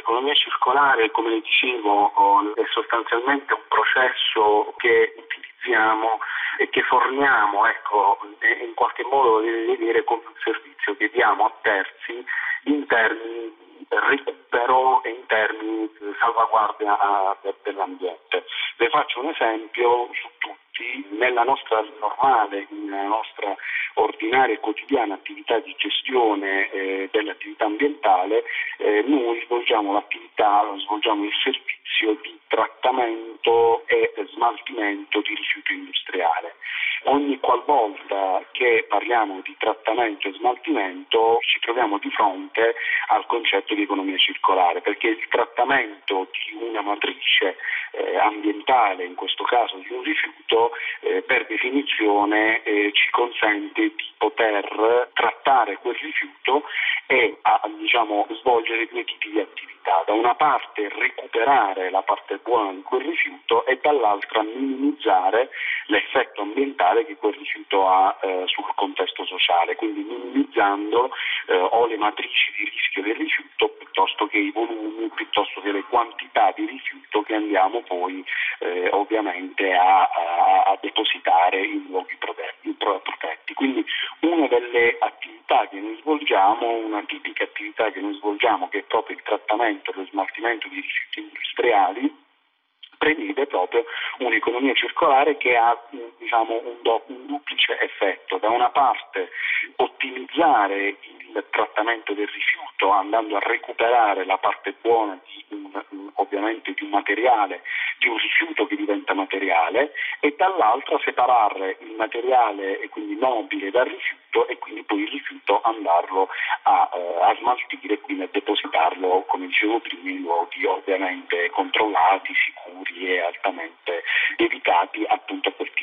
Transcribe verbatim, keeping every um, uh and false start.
l'economia circolare, come le dicevo, è sostanzialmente un processo che utilizziamo e che forniamo, ecco, in qualche modo deve vedere come un servizio che diamo a terzi in termini di recupero e in termini di salvaguardia dell'ambiente. Le faccio un esempio su tutti. Nella nostra normale, nella nostra ordinaria e quotidiana attività di gestione eh, dell'attività ambientale, eh, noi svolgiamo l'attività, svolgiamo il servizio di trattamento e smaltimento di rifiuto industriale. Ogni qualvolta che parliamo di trattamento e smaltimento ci troviamo di fronte al concetto di economia circolare, perché il trattamento di una matrice eh, ambientale, in questo caso di un rifiuto, eh, per definizione eh, ci consente di poter trattare quel rifiuto e a, diciamo, svolgere due tipi di attività. Da una parte recuperare la parte buona di quel rifiuto e dall'altra minimizzare l'effetto ambientale che quel rifiuto ha eh, sul contesto sociale, quindi minimizzando eh, o le matrici di rischio del rifiuto piuttosto che i volumi, piuttosto che le quantità di rifiuto che andiamo poi eh, ovviamente a, a, a depositare in luoghi protetti, protetti. Quindi una delle attività che noi svolgiamo, una tipica attività che noi svolgiamo, che è proprio il trattamento e lo smaltimento di rifiuti industriali, prevede proprio un'economia circolare che ha diciamo, un, do, un duplice effetto. Da una parte ottimizzare il trattamento del rifiuto andando a recuperare la parte buona di un, ovviamente di un materiale, di un rifiuto che diventa materiale, e dall'altra separare il materiale e quindi nobile dal rifiuto e quindi poi il rifiuto andarlo a, eh, a smaltire, quindi a depositarlo, come dicevo prima, in luoghi ovviamente controllati, sicuri e altamente dedicati appunto a quel